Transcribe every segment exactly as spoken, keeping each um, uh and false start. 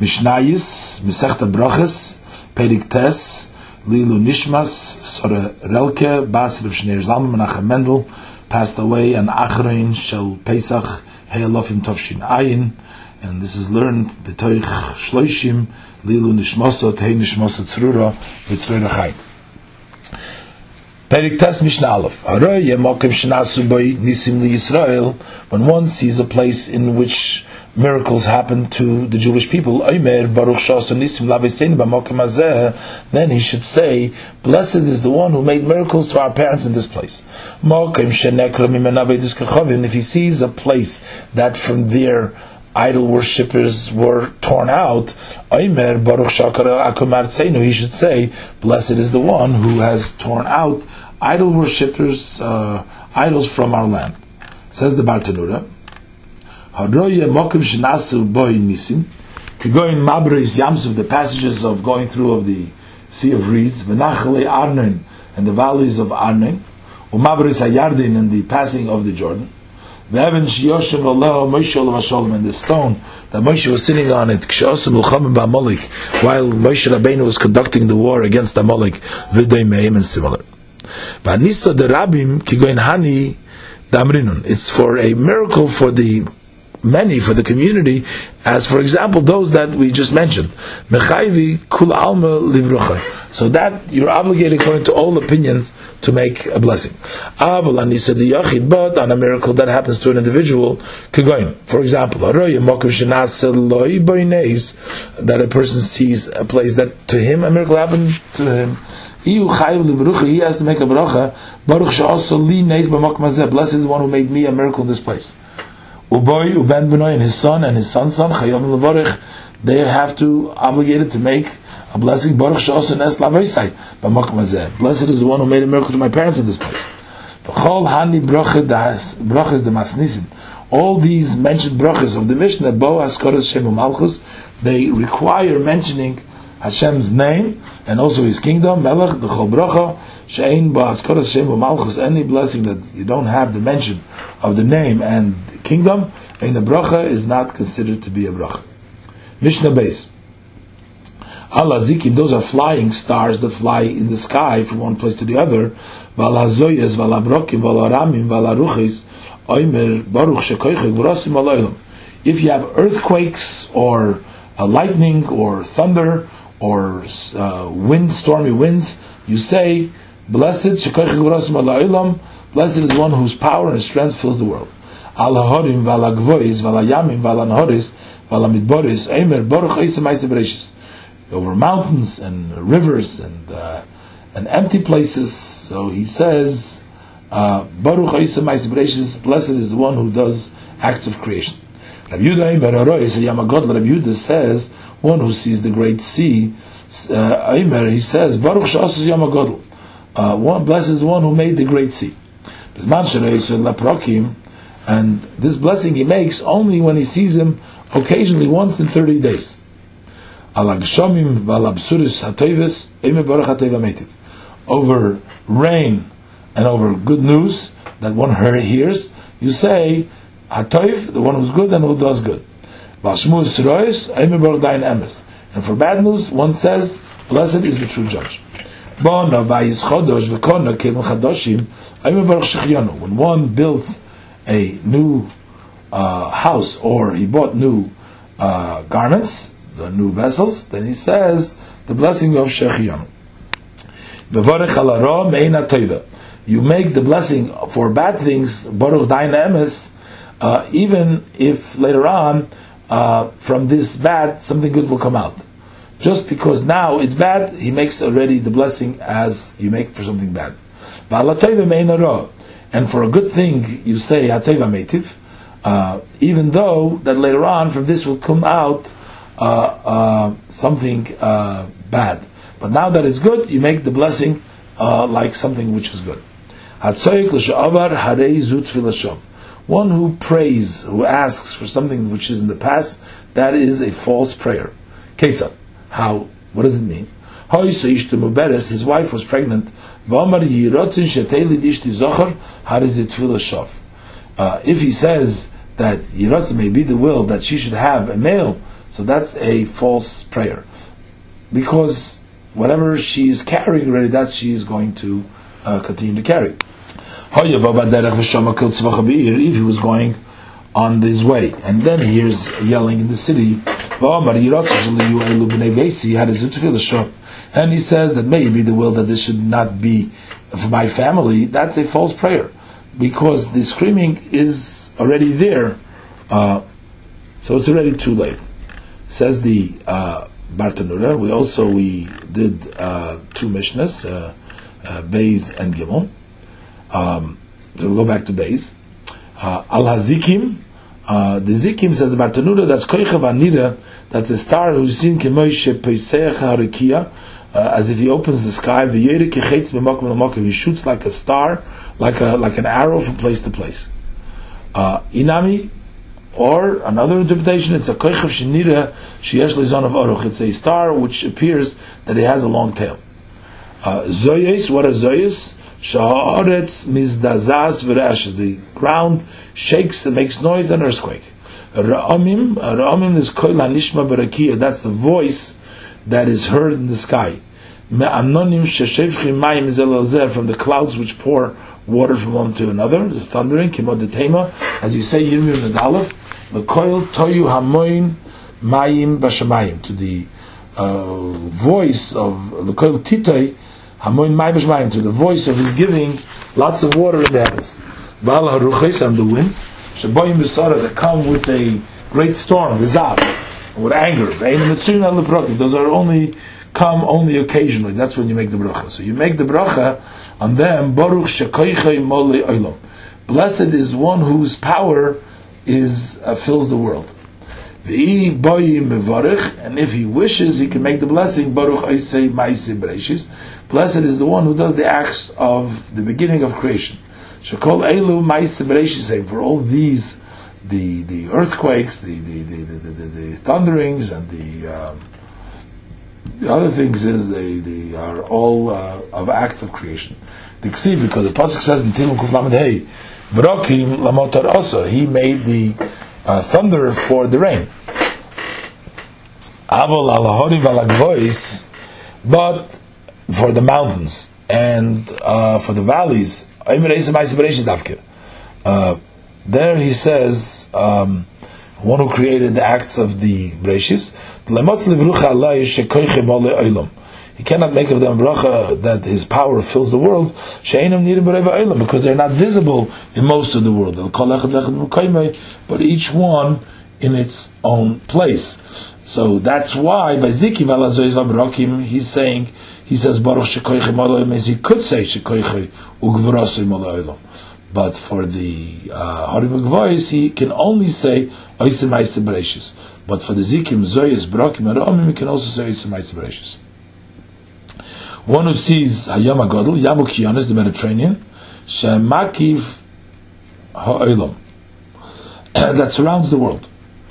Mishnayis, Masechta Brachas, Perik Tes, Lilu Nishmas, Sora Relke, Bas Reb Shneir Zalman Menachem Mendel, passed away, and Achrein Shel Pesach, He'alofim Tovshin Ayin, and this is learned B'toich Shloishim, Lilu Nishmosot, Hei Nishmosot Tzrura, V'tzrura Chai. Perik Tes Mishnah Aleph. Aroi Yemokim Shenasu Boi Nisim Li Yisrael. When one sees a place in which miracles happen to the Jewish people, Omer Baruch Shas Nisim Lavesein B'Mokim Hazeh, then he should say, "Blessed is the one who made miracles to our parents in this place." Mokim Shenekra Mimena Veidus Kechavim. If he sees a place that from their idol worshippers were torn out, Omer Baruch Shakar Akum Artseinu, he should say, "Blessed is the one who has torn out idol worshippers, uh, idols from our land." Says the Bartanura, Haroye Mokim Shenasu Boi Nisim, Kegoin Mabris Yamsuf, the passages of going through of the Sea of Reeds, V'nachale Arnon, and the valleys of Arnon, Umabris Hayardin, and the passing of the Jordan, V'evan Shiyoshev Allah Moshe Olam and the stone that Moshe was sitting on it, K'she'osem L'chamim Ba'amalek, while Moshe Rabbeinu was conducting the war against Amalek, V'dei Meim, and similar. V'anisa de Rabim Kegoin Hani Damrinun. It's for a miracle for the many, for the community, as for example those that we just mentioned. Mechayvi kul alma livrucha. So that you're obligated according to all opinions to make a blessing. But on a miracle that happens to an individual, for example, that a person sees a place that to him a miracle happened to him, he has to make a bracha. Blessed is the one who made me a miracle in this place. Uboy, Uben Benoy, and his son, and his son's son, Chayom Levorech, they have to, obligated to make a blessing, Baruch She'osu Nes Lavoisai, B'makom Hazeh. Blessed is the one who made a miracle to my parents in this place. B'chol Hani Brachas de Masnisim. All these mentioned brachas of the Mishnah, Bo Haskoras Shem U'Malchus, they require mentioning Hashem's name, and also His kingdom, Melech, the Chol Bracha, She'ein Bo Haskoras Shem U'Malchus, any blessing that you don't have the mention of the name and kingdom, and the bracha is not considered to be a bracha. Mishnah Beis. Allah Zikim, those are flying stars that fly in the sky from one place to the other. Vala Zoyes, Vala Brokim, Vala Ramim, Vala Ruchis, Oimer, Baruch Shekoichek, V'rosim Aloilam. If you have earthquakes, or a lightning, or thunder, or uh, wind, stormy winds, you say, Blessed Shekoichek, V'rosim Aloilam, blessed is one whose power and strength fills the world. Ala horim vala gvois vala yamim vala nhoris vala midboris eimer baruch eisem eisem bereshis, over mountains and rivers and uh, and empty places. So he says, uh, baruch eisem eisem bereshis, blessed is the one who does acts of creation. Rabbi Yehuda eimer arois yamagod. Rabbi Yehuda says, one who sees the great sea. Uh, eimer, he says, baruch she'osus yamagod. Uh, one blessed is the one who made the great sea. And this blessing he makes only when he sees him occasionally once in thirty days. Over rain and over good news that one hears, you say, Hatoiv, the one who's good and who does good. And for bad news, one says, blessed is the true judge. When one builds a new uh, house, or he bought new uh, garments, the new vessels, then he says the blessing of Shechianu. You make the blessing for bad things, Baruch Dain Emes, uh, even if later on uh, from this bad something good will come out. Just because now it's bad, he makes already the blessing as you make for something bad. And for a good thing, you say Hateva Meitiv, uh, even though that later on from this will come out uh, uh, something uh, bad. But now that it's good, you make the blessing uh, like something which is good. One who prays, who asks for something which is in the past, that is a false prayer. Ketzah. How? What does it mean? His wife was pregnant. Uh, if he says that Yiratzah may be the will that she should have a male, So that's a false prayer, because whatever she's carrying already, that she's going to uh, continue to carry. If he was going on his way, and then he hears yelling in the city, and he says that maybe the will that this should not be for my family, that's a false prayer, because the screaming is already there, uh, so it's already too late. Says the uh, Bartanura. We also we did uh, two Mishnahs, uh, uh, Beis and Gimel. Um, so we'll go back to Beis. Uh, Al Hazikim. Uh, the Zikim, says the Bartanura, that's Koichav Anira, that's a star who's seen Kemoishe Peiseach Harikia, as if he opens the sky, he shoots like a star, like a like an arrow from place to place. Uh, Inami, or another interpretation, it's a Koichav Shinira Sheyesh Lezon of Aruch. It's a star which appears that it has a long tail. Uh, Zoyes, what are Zoyes? Sha'aretz mizdazaz v're'ashes. The ground shakes and makes noise, and earthquake. Ra'amim, Ra'amim is koil hanishma barakia. That's the voice that is heard in the sky. Me'anonim sheshevchim mayim zelelzer, from the clouds which pour water from one to another. The thundering, kimod detema, as you say, Yirmiyah and Aleph. The koil toyu hamoin mayim bashamayim, to the uh, voice of the koil titay. Hamoin Mai B'Shmayim, to the voice of his giving lots of water in the heavens. Baal HaRuchis, and the winds, Shaboyim B'Sara, that come with a great storm, V'Zav, with anger. Those are only, come only occasionally. That's when you make the bracha. So you make the bracha on them, Baruch Shekoichai Molei Olam. Blessed is one whose power is uh, fills the world. And if he wishes, he can make the blessing, Baruch Oisei Ma'aseh Bereishis. Blessed is the one who does the acts of the beginning of creation. Shekol Elu Ma'aseh Bereishis. For all these, the the earthquakes, the the the, the, the, the thunderings, and the um, the other things, is they, they are all uh, of acts of creation. The Ksiv, because the pasuk says in Tilum Kuf Lamed Hey, V'rokim Lamotar Osa, he made the Uh, thunder for the rain. Avol alahori valagvois, but for the mountains and uh, for the valleys, uh, there he says, um, one who created the acts of the Breshis, he cannot make of them bracha that his power fills the world, because they're not visible in most of the world. But each one in its own place. So that's why by Zikiv Alazoiz he's saying, he says Baruch Shekoichim Olam, means he could say Shekoichim Ugvrosim Olam. But for the Harim voice, he can only say Oisim Ma'aseh Bereishis. But for the Zikim, Zoyis, Brokim, and Romim, he can also say Oisim Ma'aseh Bereishis. One who sees Hayam HaGodel, Yamu Kiyonis, the Mediterranean, Shemakiv Ha'olam, that surrounds the world.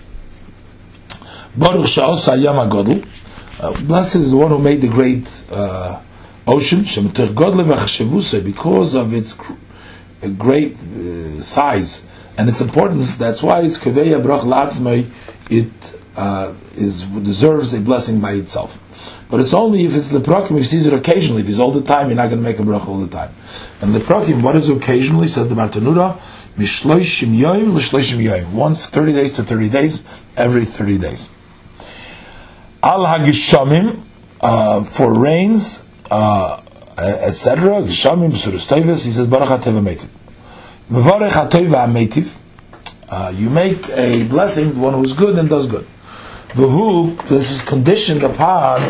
Baruch Sha'os Hayam HaGodel, blessed is the one who made the great uh, ocean, Shemeter Godle V'Chashevuse, because of its great uh, size and its importance. That's why it's Kaveya Brach La'atzmai, it uh, is deserves a blessing by itself. But it's only if it's leprakim, if he sees it occasionally. If he's all the time, you're not going to make a bracha all the time. And leprakim, what is occasionally? Says the Bartanura, mishloishim yoyim l'shloishim yoyim. Once thirty days to thirty days, every thirty days. Al hagishamim, uh, for rains, uh, et cetera. Gishamim b'surus toivus. He says baruch hateva meitiv. Mevarech hatoiva meitiv. You make a blessing, the one who's good and does good. V'hu, this is conditioned upon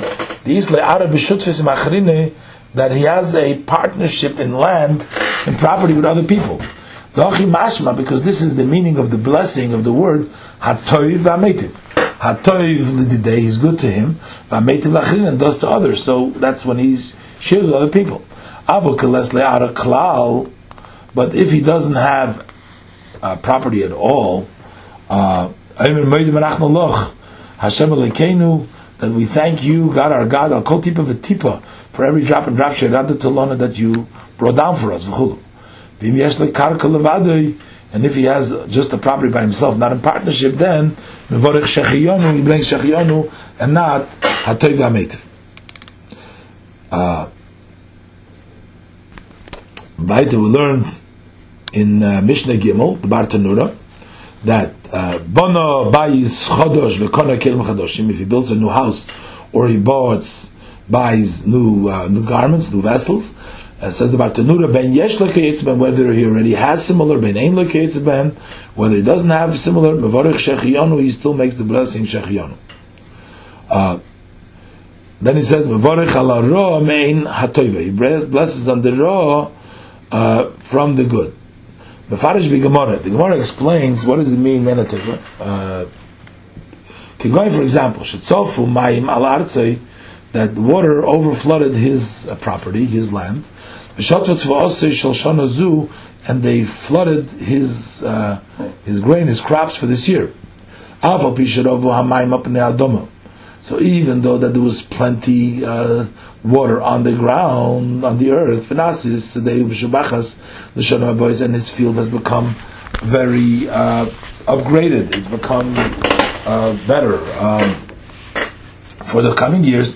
that he has a partnership in land and property with other people. Because this is the meaning of the blessing of the word hatoiv v'ameitiv. Hatoiv l'didei, he's good to him, v'ameitiv l'achrin, and does to others. So that's when he's shared with other people. But if he doesn't have uh, property at all, uh, Hashem Elokeinu, that we thank you, God our God, al kol tipa v'tipa, for every drop and drop she'erada tolona that you brought down for us. And if he has just a property by himself, not in partnership, then mevorich shechiyonu, he brings shechiyonu and not hatoiv v'hameitiv. Uh, Weiter, we learned in uh, Mishnah Gimel, the Bartanura, that Bono buys chodosh v'kona kelim chadoshim. If he builds a new house or he buys buys new uh, new garments, new vessels, uh, says the Bartanura, ben yesh lekayetz ben, whether he already has similar, ben ein lekayetz ben, whether he doesn't have similar, mevorich shechiyonu, he still makes the blessing shechiyonu. Uh, then he says mevorich ala ro mein hatoiva. He blesses on the ro uh, from the good. The Farish be Gemara. The Gemara explains what does it mean menateva. Uh, for example, shetzofu mayim al artzei, that the water overflooded his uh, property, his land. And they flooded his uh, his grain, his crops for this year. So even though that there was plenty uh, water on the ground, on the earth, and his field has become very uh, upgraded. It's become uh, better um, for the coming years.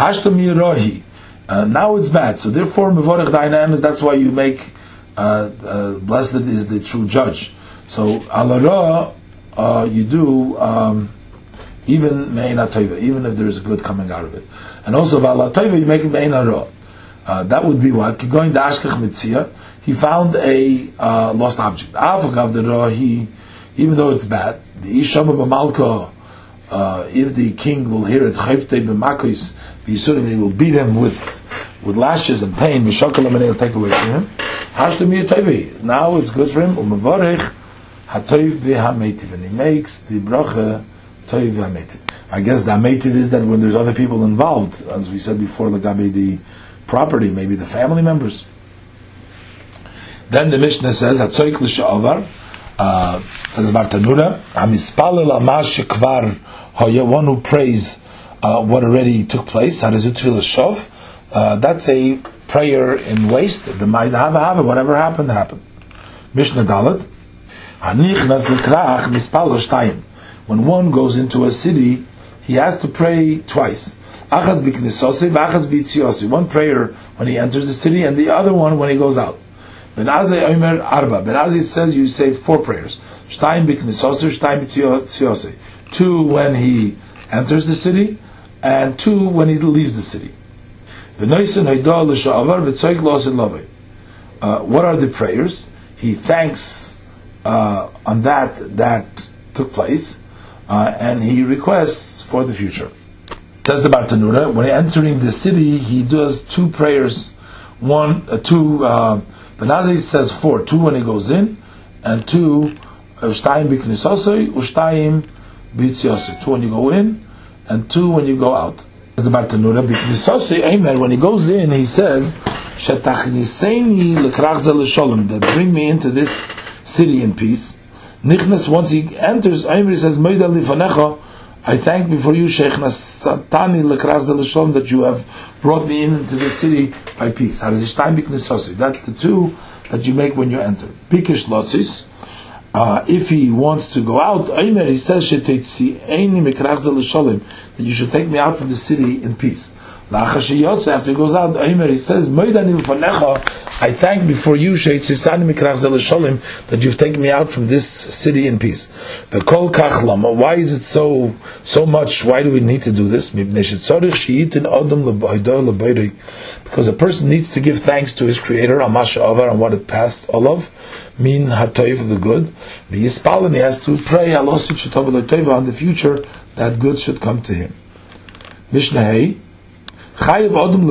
Uh, now it's bad. So therefore, mevorech dainam is that's why you make uh, uh, blessed is the true judge. So alara uh, you do. Um, Even me'ena toiva, even if there is good coming out of it, and also ba'ala toiva, you make it me'ena ra. Uh, that would be what going to Ashkech Mitzia. He found a uh, lost object. Afagav the ra, he, even though it's bad, the ishama b'malko, uh, if the king will hear it, chayvtei b'makos b'yisurim, he will beat him with with lashes and pain. V'shakalam, and he'll take away from him. Hashtem toiva. Now it's good for him. U'mevarich hatoiv v'hameitiv, and he makes the bracha. I guess the ametiv is that when there's other people involved, as we said before, lagabe the property, maybe the family members. Then the Mishnah says, "Hatzoik l'sha'avar," uh, says Bartanura, "Hamispalel amash shekvar haya," one who prays uh, what already took place. Harizut tefillah shov. That's a prayer in waste. The might have have whatever happened happened. Mishnah Dalet, "Hanichnas l'krach mispalel shtayim." When one goes into a city, he has to pray twice. Achaz b'knisosei, achaz b'yitziosei. One prayer when he enters the city, and the other one when he goes out. Ben Azai Omer Arba. Ben Azai says you say four prayers. Shtayim b'knisosei, shtayim b'yitziosei. Two when he enters the city, and two when he leaves the city. V'noisen haydah l'sha'avar v'tzoik lo'asid lovei. What are the prayers? He thanks uh, on that that took place. Uh, and he requests for the future. Says the Bartanura, when entering the city, he does two prayers. One, uh, two. Uh, Benazai says four. Two when he goes in, and two. Shtayim b'knisosei, ushtayim b'yitziosei. Two when you go in, and two when you go out. Says the Bartanura, b'knisosei, amen. When he goes in, he says, "Shetachniseini l'krachza l'sholem," that bring me into this city in peace. Nichnas, once he enters, Aymer says, "Meida lifanecha," I thank before you, Sheikh Nasatani l'kravza l'sholom, that you have brought me in into the city by peace. That's the two that you make when you enter. Pikish lotzis. Uh, if he wants to go out, Aymer, he says, "Sheteitzi'eni mikravza l'sholom," that you should take me out from the city in peace. After he goes out, Aymer, he says, I thank before you, that you've taken me out from this city in peace. Why is it so so much? Why do we need to do this? Because a person needs to give thanks to his Creator on what it passed all of, mean hatoiv of the good. And he has to pray on the future that good should come to him. Mishnah Every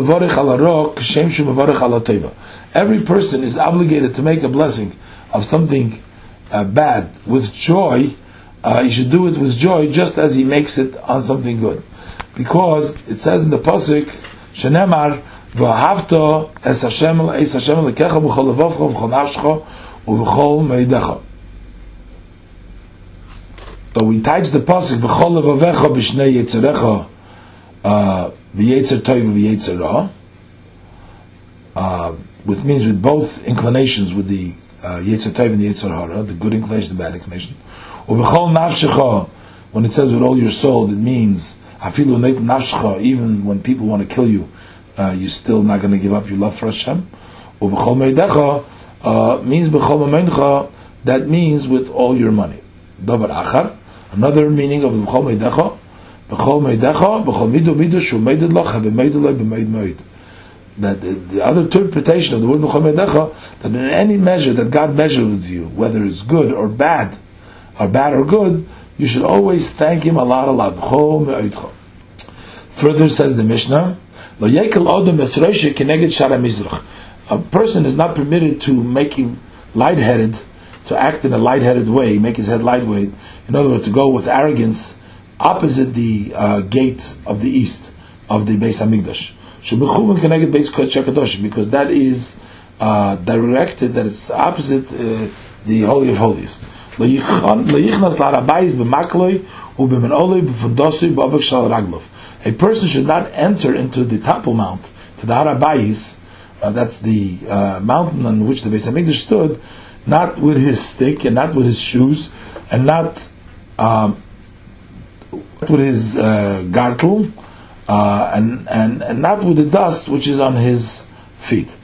person is obligated to make a blessing of something uh, bad with joy. Uh, he should do it with joy, just as he makes it on something good, because it says in the pasuk, "Shenemar v'ahavto es Hashem es Hashem lekecha b'chol levavcha v'chol nafshcha u'v'chol meidecha." So we touch the pasuk b'chol levavecha b'shnei yetzerecha. V'yetzer tov v'yetzer ra, uh, which means with both inclinations, with the uh, Yetzer Tov and the Yetzer Hara, the good inclination, the bad inclination. Ubechol nafshecha, when it says with all your soul, it means afilu neit nafshecha, even when people want to kill you, uh, you're still not going to give up your love for Hashem. Ubechol meidecha uh, means bechol meidecha, that means with all your money. Davar achar, another meaning of bechol meidecha, bechol meidecha, bechol midu midu shu meided lach, have meided lach, b'meid meid. That the, the other interpretation of the word bechol meidecha, that in any measure that God measured with you, whether it's good or bad, or bad or good, you should always thank Him a lot, a lot. Further says the Mishnah, a person is not permitted to make him lightheaded, to act in a lightheaded way, make his head lightweight. In other words, to go with arrogance opposite the uh, gate of the east of the Beis Hamikdash. Because that is uh, directed, that is opposite uh, the Holy of Holies. A person should not enter into the Temple Mount, to the Har HaBayis, uh, that's the uh, mountain on which the Beis Hamikdash stood, not with his stick and not with his shoes and not um, with his uh, gartel uh, and, and, and not with the dust which is on his feet.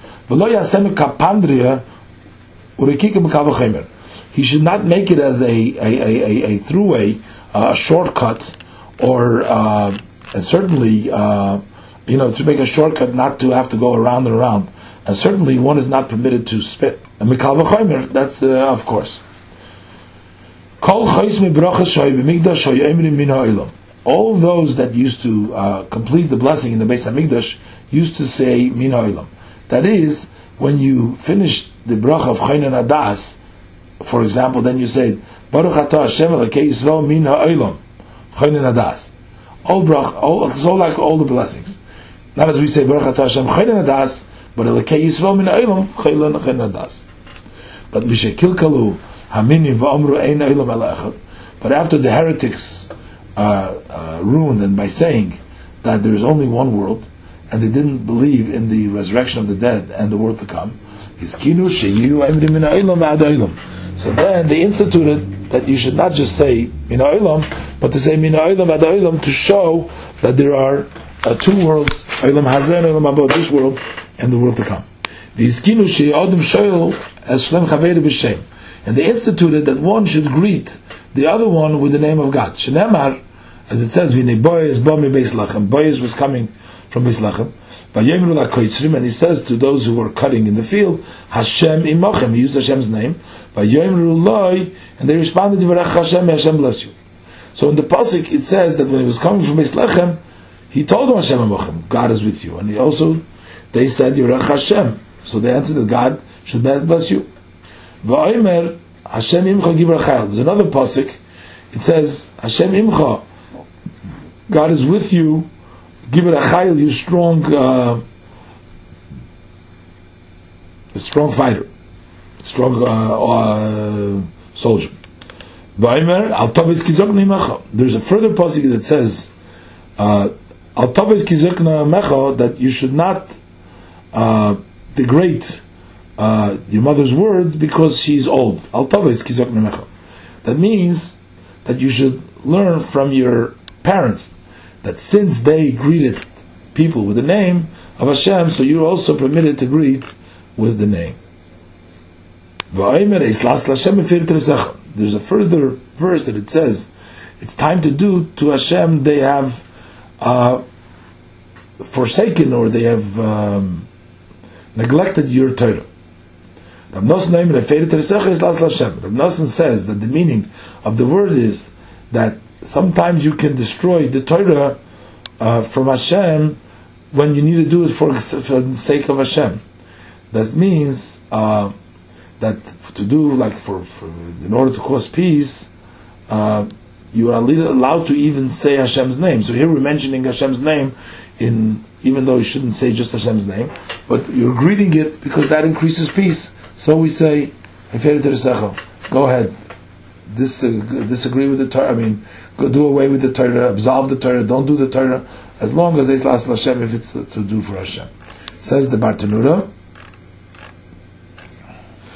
He should not make it as a a, a, a, a throughway, uh, a shortcut, or uh, and certainly uh, you know, to make a shortcut, not to have to go around and around. And certainly one is not permitted to spit. And mikal v'chomer, that's uh, of course. All those that used to uh, complete the blessing in the Beis Hamikdash used to say min ha'olam. That is, when you finish the bracha of Choinen Adas, for example, then you say Baruch Atah Hashem Elokei Yisrael Min Ha'olam Choinen Adas. All brach, all so like all the blessings. Not as we say Baruch Atah Hashem Choinen Adas, but Elokei Yisrael Min Ha'olam Choinen Adas. But Mishekilkalu Haminim Va'amru Ein Ha'olam Ela Echad. But after the heretics uh, uh, ruined and by saying that there is only one world, and they didn't believe in the resurrection of the dead and the world to come, Hiskinu Sheyu Emri Min Ha'olam Ad Ha'olam. So then they instituted that you should not just say Min Ha'olam, but to say Min Ha'olam Ad Ha'olam, to show that there are uh, two worlds, Ha'olam Hazeh and Ha'olam Haba, this world and the world to come. V'izkinu she'odem shoyel as Shlem Chaveri b'Shem, and they instituted that one should greet the other one with the name of God. Shenemar, as it says, V'nei Boaz bo mi Beis Lachem. Boaz was coming from Beis Lachem. And he says to those who were cutting in the field, Hashem imachem. He used Hashem's name. And they responded, Hashem, Hashem bless you. So in the pasuk it says that when he was coming from Beis Lachem, he told them Hashem imachem, God is with you. And he also, they said Yerach Hashem. So they answered that God should bless you. Va'omer Hashem imcha gibar chayil. There's another pasuk. It says Hashem imcha, God is with you. Give it a chayil, you strong, uh, a strong fighter, strong uh, uh, soldier. There's a further pasuk that says, uh, that you should not uh, degrade uh, your mother's word because she's old. That means that you should learn from your parents, that since they greeted people with the name of Hashem, so you're also permitted to greet with the name. There's a further verse that it says, it's time to do to Hashem, they have uh, forsaken or they have um, neglected your Torah. Rav Nosson says that the meaning of the word is that sometimes you can destroy the Torah uh, from Hashem when you need to do it for, for the sake of Hashem. That means uh, that to do like for, for in order to cause peace, uh, you are allowed to even say Hashem's name. So here we're mentioning Hashem's name, in even though you shouldn't say just Hashem's name, but you're greeting it because that increases peace. So we say, go ahead. Dis- disagree with the Torah. I mean, go do away with the Torah, absolve the Torah, don't do the Torah, as long as it's Las Hashem, if it's to do for Hashem. Says the Bartanura,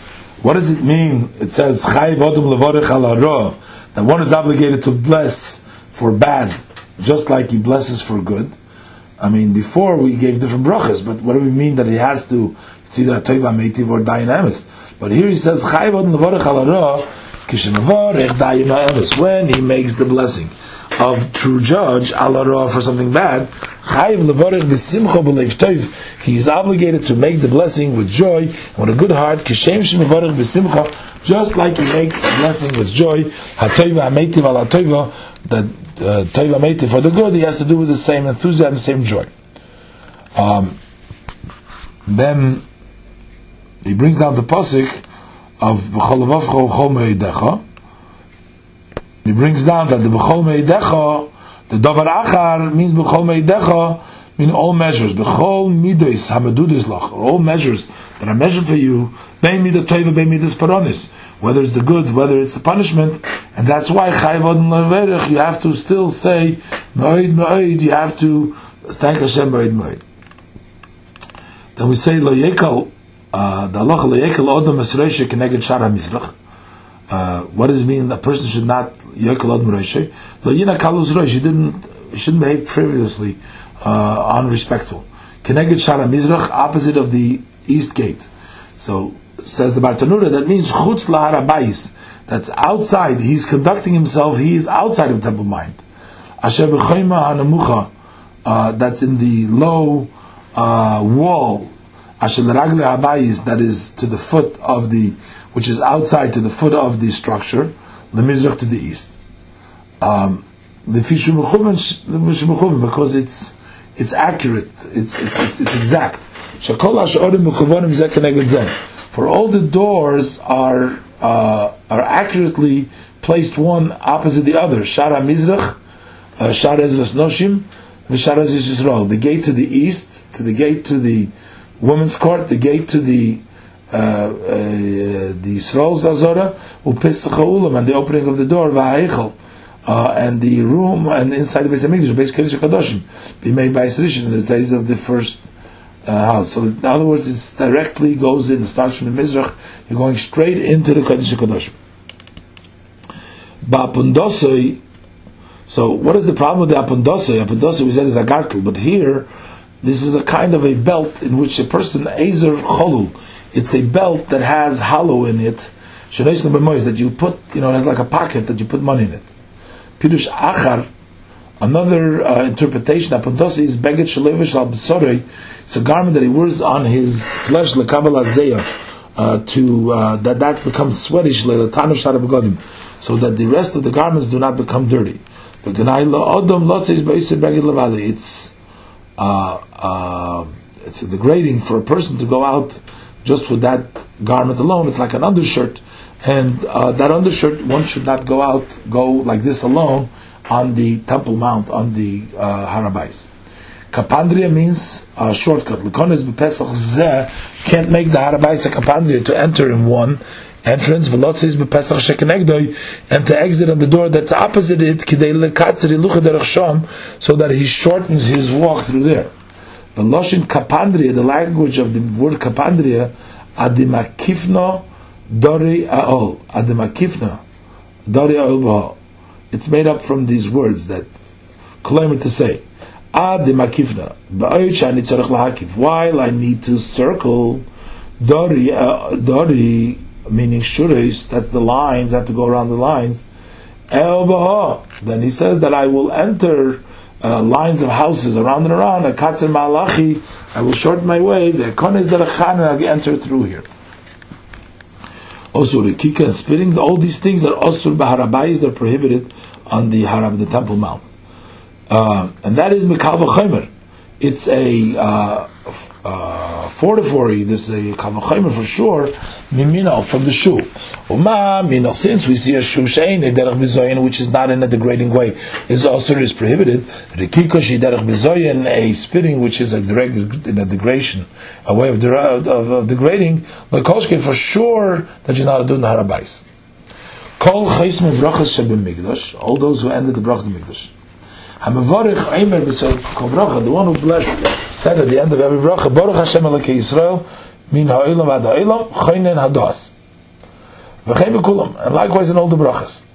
What does it mean? It says Chayv Odom Levorech Al Hara, that one is obligated to bless for bad, just like he blesses for good. I mean, before we gave different brachas, but what do we mean that he has to? It's either a toiva meitiv or dayan emes. But here he says Chayv Odom Levorech Al Hara kishemevorech dayan emes, when he makes the blessing of true judge al hara for something bad. Chayv levorech b'simcha b'leiv tov, he is obligated to make the blessing with joy and with a good heart. Kishem shemevorech b'simcha, just like he makes a blessing with joy. Hatoiva ameitiv al hatoiva, that uh, toiva ameitiv for the good, he has to do with the same enthusiasm, the same joy. Um, then he brings down the pasuk of b'chol levavcha b'chol me'idecha. He brings down that the b'chol me'idecha, the davar achar means b'chol me'idecha, mean all measures. B'chol midos hamadudis lach, all measures that are measured for you. Bein midah toiva, bein midas paronis. Whether it's the good, whether it's the punishment, and that's why chayv odom levorech, you have to still say moed moed. You have to thank Hashem moed moed. Then we say lo yekal, uh, the halacha lo yekal odom esreishe keneged shar hamizrach. Uh, what does it mean that a person should not yekal odom reishe? Lo yina kalus reish. He didn't. He shouldn't behave frivolously, uh, unrespectful. Keneged shar hamizrach, opposite of the east gate. So says the Bartanura, that means chutz lahar habayis. That's outside. He's conducting himself. He is outside of Temple Mount. Asher b'choyma hanamucha. Uh, that's in the low uh, wall. Asher l'ragle habayis. That is to the foot of the, which is outside to the foot of the structure. Lemizrach to the east. Um, because it's it's accurate. It's it's it's, it's exact. For all the doors are uh, are accurately placed one opposite the other. Shar HaMizrach, Shar Ezras Noshim, Shar Ezras Yisrael. The gate to the east, to the gate to the women's court, the gate to the uh, uh, the Yisrael's Azora, Upesach HaUlam, and the opening of the door, V'Ha'echel, uh, and the room, and inside the Beis HaMikdash, Beis Kodesh HaKadoshim, be made by Yisrishin in the days of the first Uh, house. So in other words, it directly goes in. It starts from the Mizrach. You're going straight into the Kodesh HaKadoshim. Ba'apundosoi. So what is the problem with the apundosoi? Apundosoi we said is a gartel, but here this is a kind of a belt in which a person ezer cholul. It's a belt that has hollow in it. That you put, you know, it has like a pocket that you put money in it. Pirush achar. Another uh, interpretation, apundosoi is beged shelevish al b'soroi. It's a garment that he wears on his flesh, lekabel azeya, uh, to uh, that that becomes sweatish, lelatanu shara begodim, so that the rest of the garments do not become dirty. It's uh, uh, it's degrading for a person to go out just with that garment alone. It's like an undershirt, and uh, that undershirt one should not go out go like this alone on the Temple Mount, on the uh, Har HaBayis. Kapandria means a uh, shortcut. L'kones b'Pesach zeh can't make the Har HaBayis a kapandria to enter in one entrance. V'lotzis b'Pesach shekenegdoi, and to exit on the door that's opposite it. Kidei lekatzer ilucha derech sham, so that he shortens his walk through there. The loshin kapandria, the language of the word kapandria, adimakifno dori aol, adimakifno dori aol b'ho. It's made up from these words that claim to say, Ad makifna, while I need to circle Dori, uh, Dori, meaning shuris, that's the lines, I have to go around the lines. El Baha, then he says that I will enter uh, lines of houses around and around. A katzer malachi, I will shorten my way. The kones derachan, and I'll enter through here. Also, rikika and spitting, all these things are osur b'Har HaBayis, they're prohibited on the Harab, the Temple Mount. Uh, and that is Mikal V'Chomer. It's a uh, uh, fortified, this is a Kal V'Chomer for sure, Mimino, from the shoe. Uma, Mino, since we see a shoe shein, a derech b'zoyin, which is not in a degrading way, is also is prohibited. Rikiko she derech b'zoyin, a spitting which is a direct, in a degradation, a way of, of, of degrading, L'kolshke, for sure that you're not doing the Har HaBayis. Kol chaysme brachas shebim migdash, all those who ended the brachas of the migdash. Hamavarich aimer b'sol kol bracha, the one who blessed, said at the end of every bracha, Baruch Hashem Elokei Yisrael, min ha'olam ad ha'olam, choinen hadas. And likewise in all the brachas.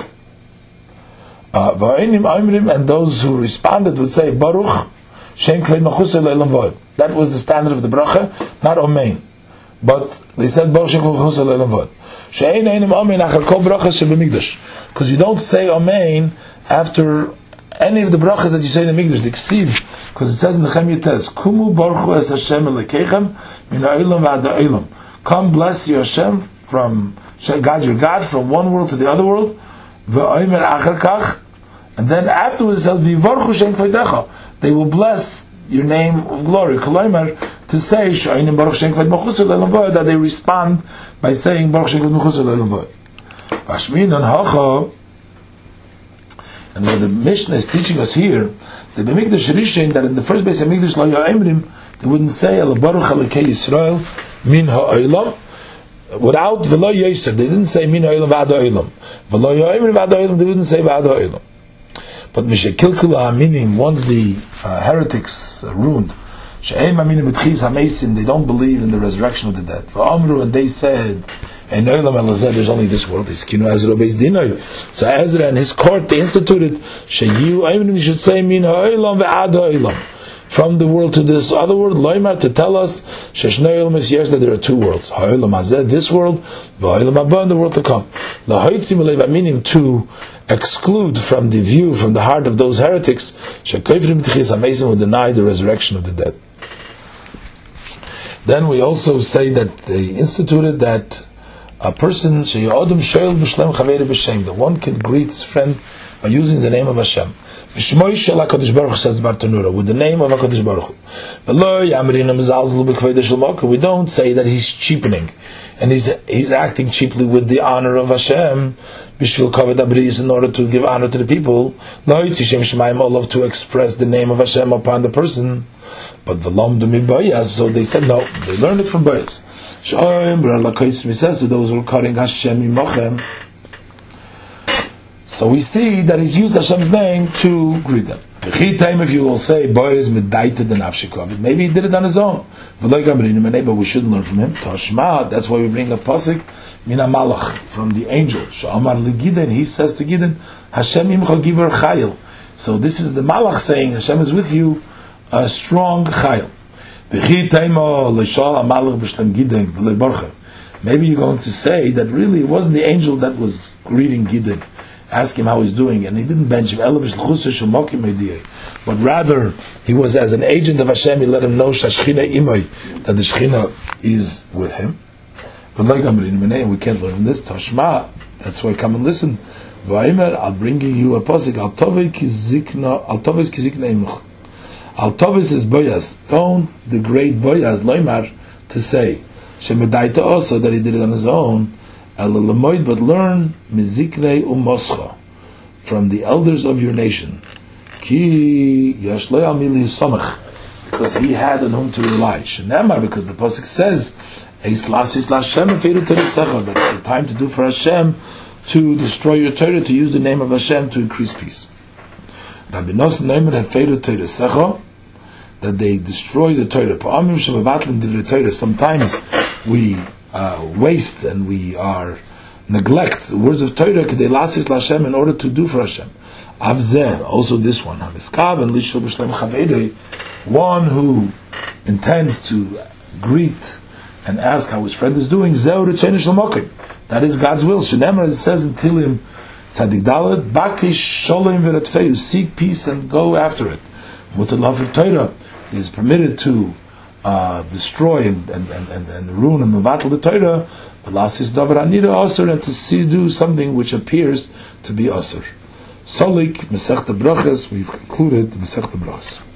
Uh, and those who responded would say, Baruch, Shem Kved Machusay Le'elam Vod. That was the standard of the bracha, not Omein. But they said, Baruch Shem Kved Machusay Le'elam Vod. She'ein Einim Omein Achar Kol Bracha Shebemigdash. Because you don't say Omein after any of the brachas that you say in the Migdash, the Ksiv, because it says in the Chem Yutes, Kumu Baruch Es Hashem Elekechem Min Ha'olam V'ad Ha'olam. Come bless your Hashem from God, your God, from one world to the other world. V'omer Achar Kach. And then afterwards it says, V'yivarchu Shem Kvedecha. They will bless your name of glory. Kolomer, to say, She'enim Baruch Shem Kved Machusay Le'elam Vod, that they respond by saying, Baruch Shem Kved Machusay Le'elam Vod. V'ashminan Hacha. And what the Mishnah is teaching us here, the B'mikdash Rishon, that in the first base of Mikdash Lo Ya'emrim, they wouldn't say, Ala Baruch Alekei Yisrael Min Ha'olam, without V'lo Yosef. They didn't say Min Ha'olam V'ad Ha'olam. V'lo Ya'emrim V'ad Ha'olam, they didn't say V'ad Ha'olam. But Mishakilkula, meaning once the uh, heretics uh, ruined, She'em Aminim B'tchis HaMeisim, they don't believe in the resurrection of the dead. V'amru, and they said, and there's only this world. So Ezra and his court, they instituted, you should say, from the world to this other world, to tell us that there are two worlds. This world, and the world to come. Meaning to exclude from the view, from the heart of those heretics, who deny the resurrection of the dead. Then we also say that they instituted that a person, that one can greet his friend by using the name of Hashem. Says Bartanura, with the name of HaKadosh Baruch Hu. We don't say that he's cheapening and he's he's acting cheaply with the honor of Hashem in order to give honor to the people. Love to express the name of Hashem upon the person. But so they said no, they learned it from Boaz. He says to those who are cutting Hashem imochem. So we see that he's used Hashem's name to greet them. If you will say Boaz medaited the nafshikov, maybe he did it on his own. But we shouldn't learn from him. That's why we bring a pasuk mina malach from the angel. He says to Gideon, Hashem imcha giber chayil. So this is the malach saying Hashem is with you, a strong chayil. Maybe you're going to say that really it wasn't the angel that was greeting Gideon, ask him how he's doing, and he didn't bench him, but rather he was as an agent of Hashem, he let him know that the Shechina is with him. And we can't learn this. Tashma, that's why come and listen. I'll bring you a pasuk. Al tovei kizikna, al tovei kizikna imuch. Al Tovis is Boyaz. Don't degrade Boyaz, Loimar, to say Shemedaita also that he did it on his own. But learn Miziknei Umoscha from the elders of your nation. Ki Yashlei Amili Somach, because he had on whom to rely. Shenamar, because the pasuk says Eis Lasis Lashem Feiru Teresecha, that it's a time to do for Hashem to destroy your Torah, to use the name of Hashem to increase peace. Rabbi Nosson Neimer had Feiru Teresecha, that they destroy the Torah. Sometimes we uh, waste and we are neglect the words of Torah in order to do for Hashem. Also this one, one who intends to greet and ask how his friend is doing, that is God's will. As it says in Tilim Tzadik Dalet, Bakish Sholem V'Ratfeu, seek peace and go after it. Torah is permitted to uh, destroy and, and, and, and ruin and mevatel the Torah, but lasis davar anira asur, and to see do something which appears to be asur. Solik Masechta Brachas. We've concluded the Masechta Brachas.